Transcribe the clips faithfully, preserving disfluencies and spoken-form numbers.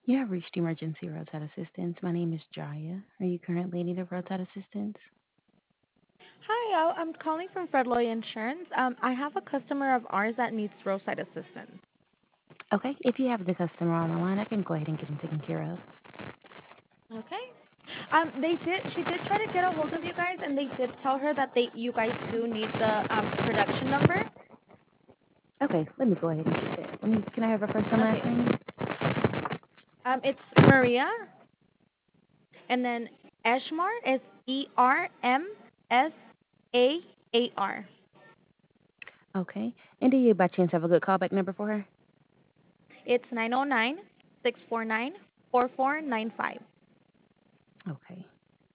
You have reached Emergency Roadside Assistance. My name is Jaya. Are you currently needing roadside assistance? Hi, I- I'm calling from Fred Lloyd Insurance. Um, I have a customer of ours that needs roadside assistance. Okay, if you have the customer on the line, I can go ahead and get them taken care of. Okay. Um, they did. She did try to get a hold of you guys, and they did tell her that they you guys do need the um production number. Okay, let me go ahead and get that. Let me, can I have her first and last Okay. name? Um, it's Maria, and then Eshmar is E R M S A A R. Okay, and do you by chance have a good callback number for her? It's nine zero nine six four nine four four nine five. Okay,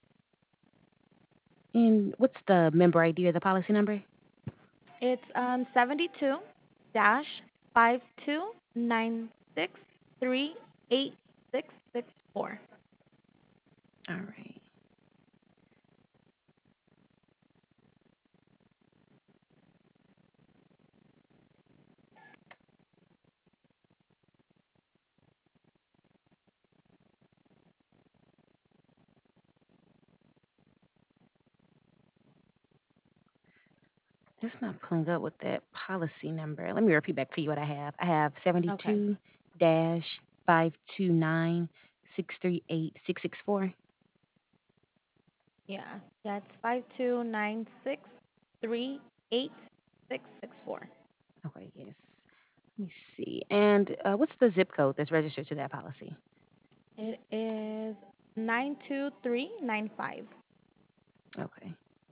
and what's the member I D or the policy number? It's um seventy two dash five two nine six three eight six six four. All right. It's not pulling up with that policy number. Let me repeat back for you what I have. I have Okay. seventy-two dash five two nine six three eight six six four. Yeah. That's five two nine six three eight six six four. Okay, yes. Let me see. And uh, what's the zip code that's registered to that policy? It is nine two three nine five. Okay.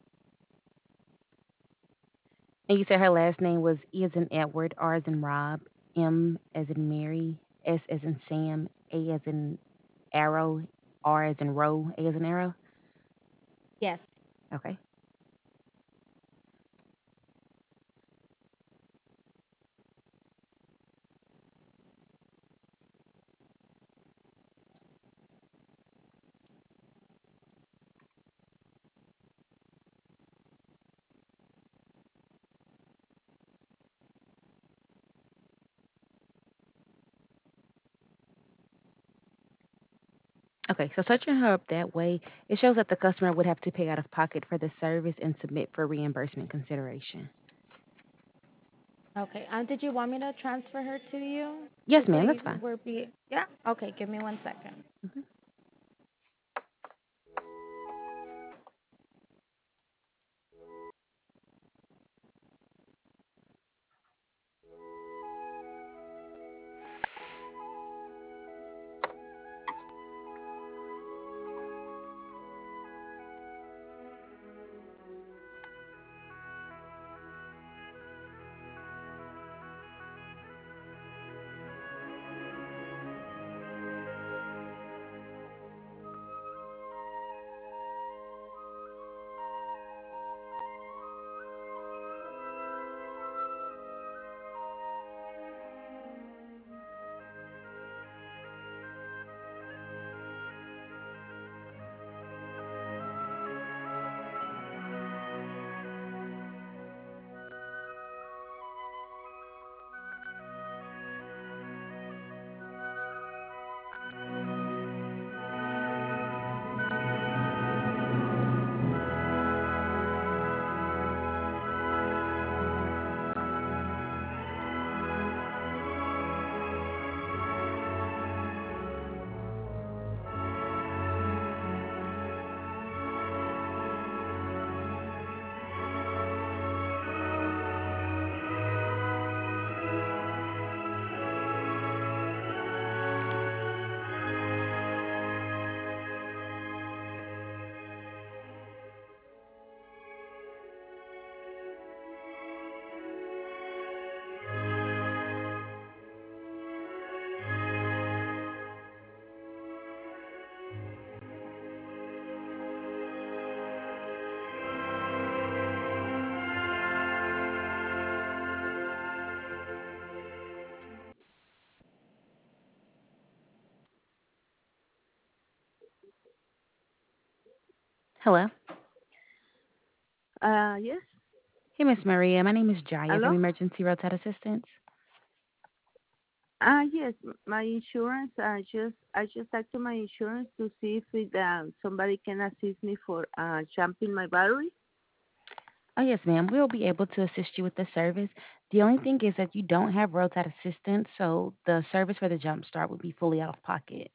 And you said her last name was E as in Edward, R as in Rob, M as in Mary, S as in Sam, A as in Arrow, R as in Row, A as in Arrow. Yes. Okay. Okay, so searching her up that way, it shows that the customer would have to pay out of pocket for the service and submit for reimbursement consideration. Okay. Um, did you want me to transfer her to you? Yes, This ma'am, way that's fine. we're be yeah. Okay. Give me one second. Hmm. Hello. Uh, yes. Hey, Miss Maria. My name is Jaya from Hello? Emergency Roadside Assistance. Ah, yes, m- my insurance. I just I just talked to my insurance to see if it, uh, somebody can assist me for uh, jumping my battery. Oh, yes, ma'am. We'll be able to assist you with the service. The only thing is that you don't have roadside assistance, so the service for the jump start would be fully out of pocket.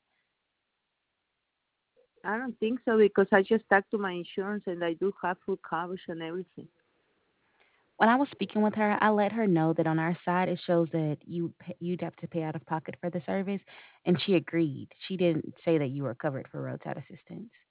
I don't think so because I just talked to my insurance and I do have full coverage and everything. When I was speaking with her, I let her know that on our side it shows that you pa- you'd have to pay out of pocket for the service, and she agreed. She didn't say that you were covered for roadside assistance.